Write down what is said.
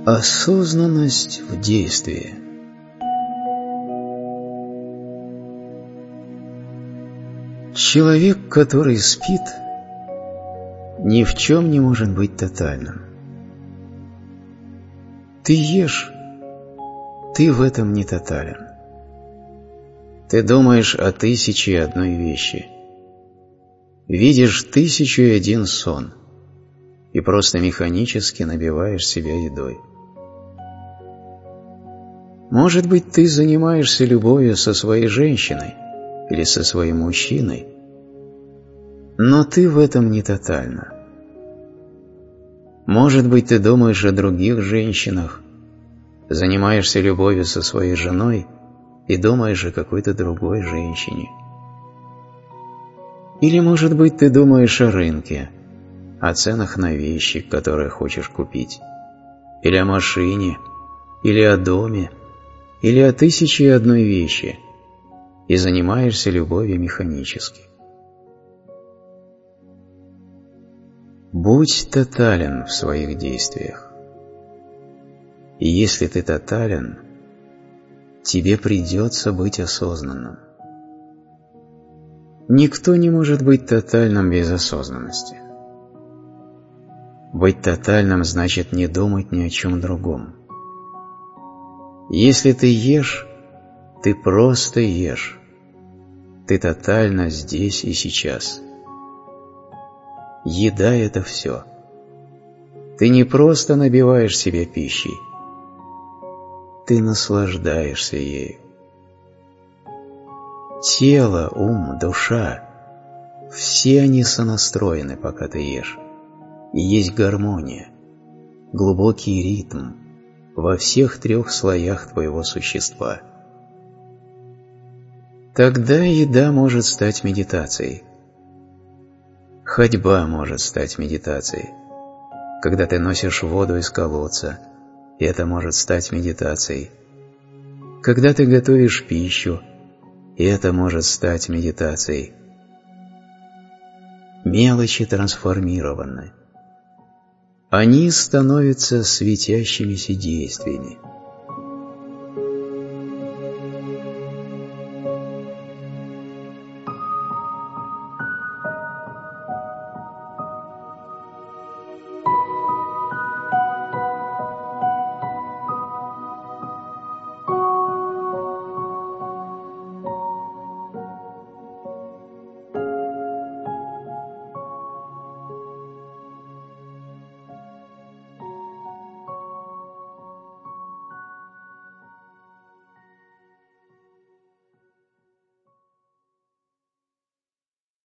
Осознанность в действии. Человек, который спит, ни в чем не может быть тотальным. Ты ешь, ты в этом не тотален. Ты думаешь о 1001 вещи, видишь 1001 сон и просто механически набиваешь себя едой. Может быть, ты занимаешься любовью со своей женщиной или со своим мужчиной, но ты в этом не тотально. Может быть, ты думаешь о других женщинах, занимаешься любовью со своей женой и думаешь о какой-то другой женщине. Или, может быть, ты думаешь о рынке, о ценах на вещи, которые хочешь купить, или о машине, или о доме, или о 1001 вещи, и занимаешься любовью механически. Будь тотален в своих действиях. И если ты тотален, тебе придется быть осознанным. Никто не может быть тотальным без осознанности. Быть тотальным значит не думать ни о чем другом. Если ты ешь, ты просто ешь. Ты тотально здесь и сейчас. Еда – это все. Ты не просто набиваешь себя пищей, ты наслаждаешься ею. Тело, ум, душа – все они сонастроены, пока ты ешь. И есть гармония, глубокий ритм во всех 3 слоях твоего существа. Тогда еда может стать медитацией. Ходьба может стать медитацией. Когда ты носишь воду из колодца, это может стать медитацией. Когда ты готовишь пищу, это может стать медитацией. Мелочи трансформированы. Они становятся светящимися действиями.